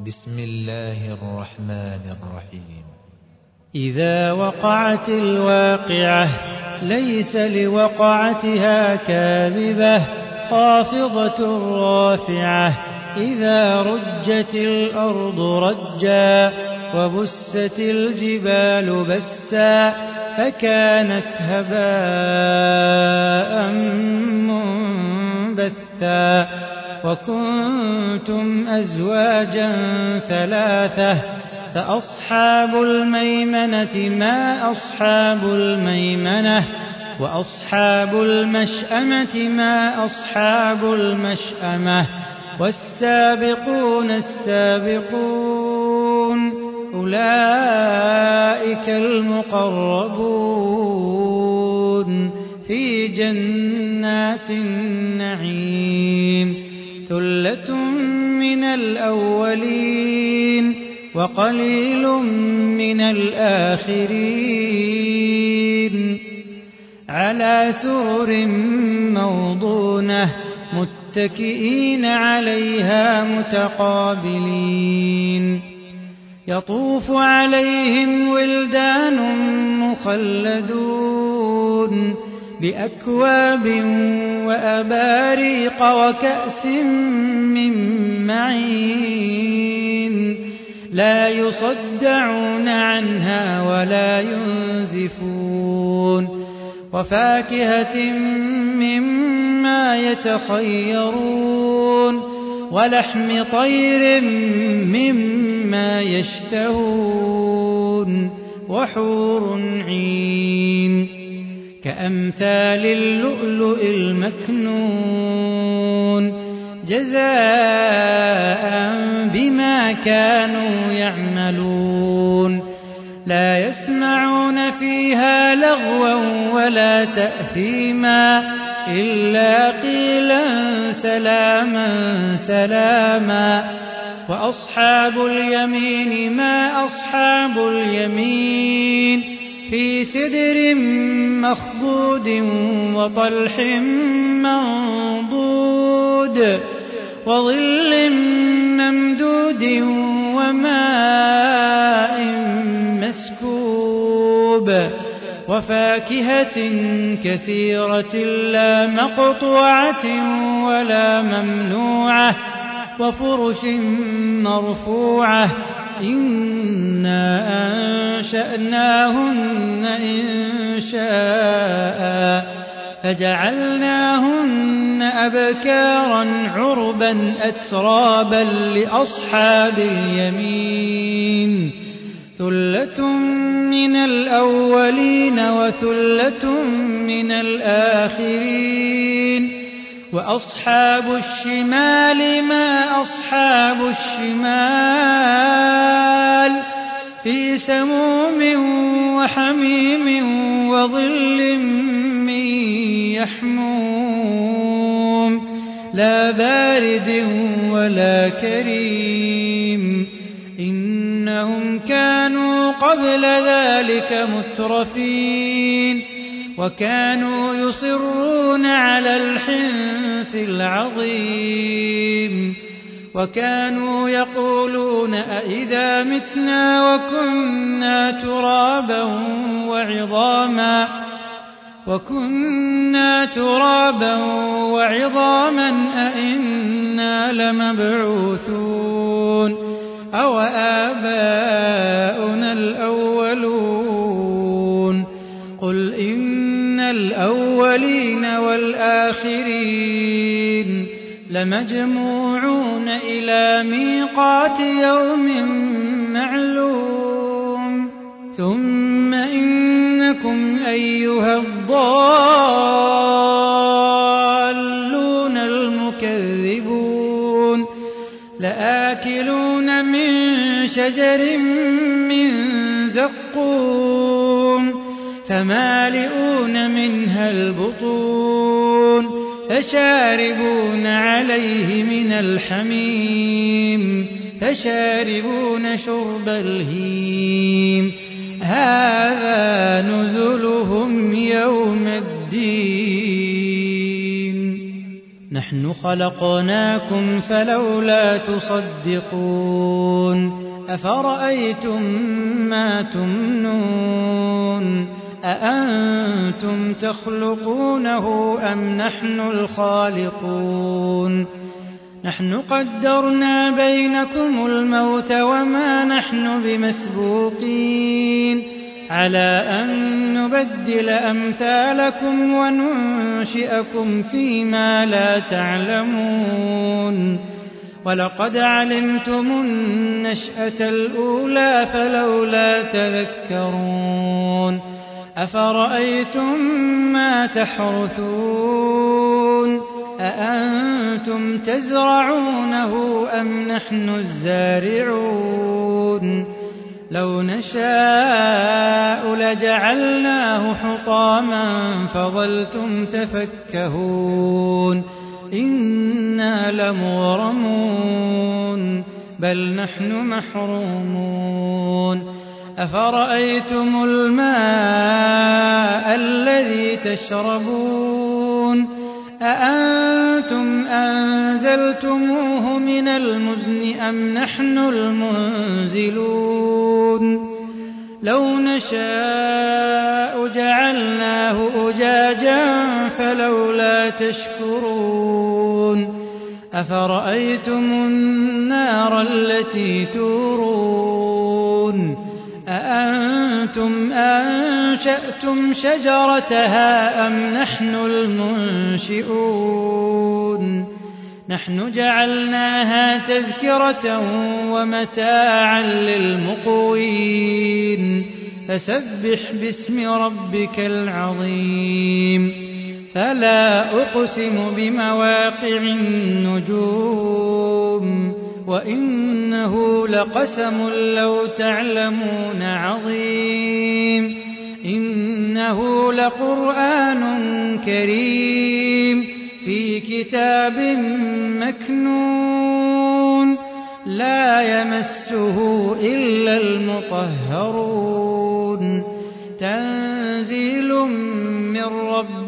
بسم الله الرحمن الرحيم. إذا وقعت الواقعة ليس لوقعتها كاذبة خافضة رافعة إذا رجت الأرض رجا وبست الجبال بسا فكانت هباء منبثا وكنتم أزواجا ثلاثة فأصحاب الميمنة ما أصحاب الميمنة وأصحاب المشأمة ما أصحاب المشأمة والسابقون السابقون أولئك المقربون في جنات النعيم ثلة من الأولين وقليل من الآخرين على سرر موضونة متكئين عليها متقابلين يطوف عليهم ولدان مخلدون بأكواب وأباريق وكأس من معين لا يصدعون عنها ولا ينزفون وفاكهة مما يتخيرون ولحم طير مما يشتهون وحور عين كأمثال اللؤلؤ المكنون جزاء بما كانوا يعملون لا يسمعون فيها لغوا ولا تأثيما إلا قيلا سلاما سلاما وأصحاب اليمين ما أصحاب اليمين في سدر مخضود وطلح منضود وظل ممدود وماء مسكوب وفاكهة كثيرة لا مقطوعة ولا ممنوعة وفرش مرفوعة إنا أنشأناهن إنشاء فجعلناهن أبكارا عربا أترابا لأصحاب اليمين ثلة من الأولين وثلة من الآخرين وأصحاب الشمال ما أصحاب الشمال في سموم وحميم وظل من يحموم لا بارد ولا كريم إنهم كانوا قبل ذلك مترفين وكانوا يصرون على الحنث العظيم وكانوا يقولون أئذا متنا وكنا ترابا وعظاما أئنا لمبعوثون أو آباؤنا الأولون قل إن الأولين والآخرين لمجموعون إلى ميقات يوم معلوم ثم إنكم أيها الضالون المكذبون لآكلون من شجر من زقوم فمالئون منها البطون فشاربون عليه من الحميم فشاربون شرب الهيم هذا نزلهم يوم الدين نحن خلقناكم فلولا تصدقون أفرأيتم ما تمنون أأنتم تخلقونه أم نحن الخالقون نحن قدرنا بينكم الموت وما نحن بمسبوقين على أن نبدل أمثالكم وننشئكم فيما لا تعلمون ولقد علمتم النشأة الأولى فلولا تذكرون أفرأيتم ما تحرثون أأنتم تزرعونه أم نحن الزارعون لو نشاء لجعلناه حطاما فظلتم تفكهون إنا لمغرمون بل نحن محرومون أفرأيتم الماء الذي تشربون أأنتم أنزلتموه من المزن أم نحن المنزلون لو نشاء جعلناه أجاجا فلولا تشكرون أفرأيتم النار التي تورون أأنتم أنشأتم شجرتها أم نحن المنشئون نحن جعلناها تذكرة ومتاعا للمقوين فسبح باسم ربك العظيم فلا أقسم بمواقع النجوم وإنه لقسم لو تعلمون عظيم إنه لقرآن كريم في كتاب مكنون لا يمسه إلا المطهرون تنزيل من رب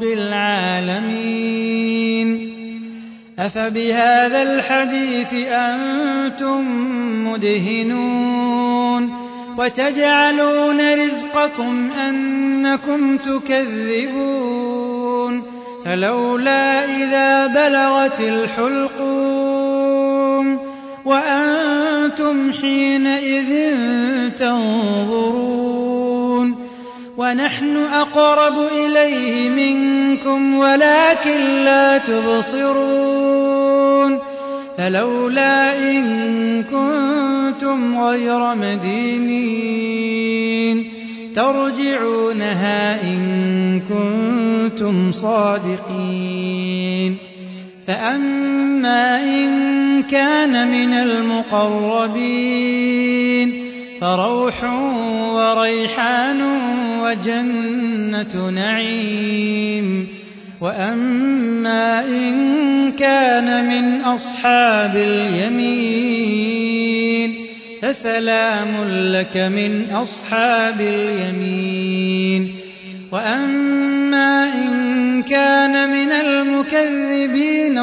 العالمين أفبهذا الحديث أنتم مدهنون وتجعلون رزقكم أنكم تكذبون فلولا إذا بلغت الحلقوم وأنتم حينئذ تنظرون ونحن أقرب إليه منكم ولكن لا تبصرون فلولا إن كنتم غير مدينين ترجعونها إن كنتم صادقين فأما إن كان من المقربين فروح وريحان وجنة نعيم وأما إن كان من أصحاب اليمين فسلام لك من أصحاب اليمين وأما إن كان من المكذبين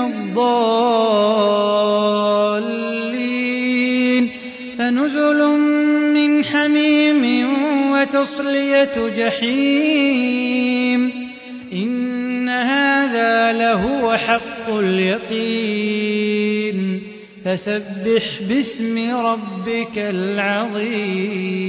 الضالين فنزل من حميم وتصلية جحيم إن هذا لهو حق اليقين فسبح باسم ربك العظيم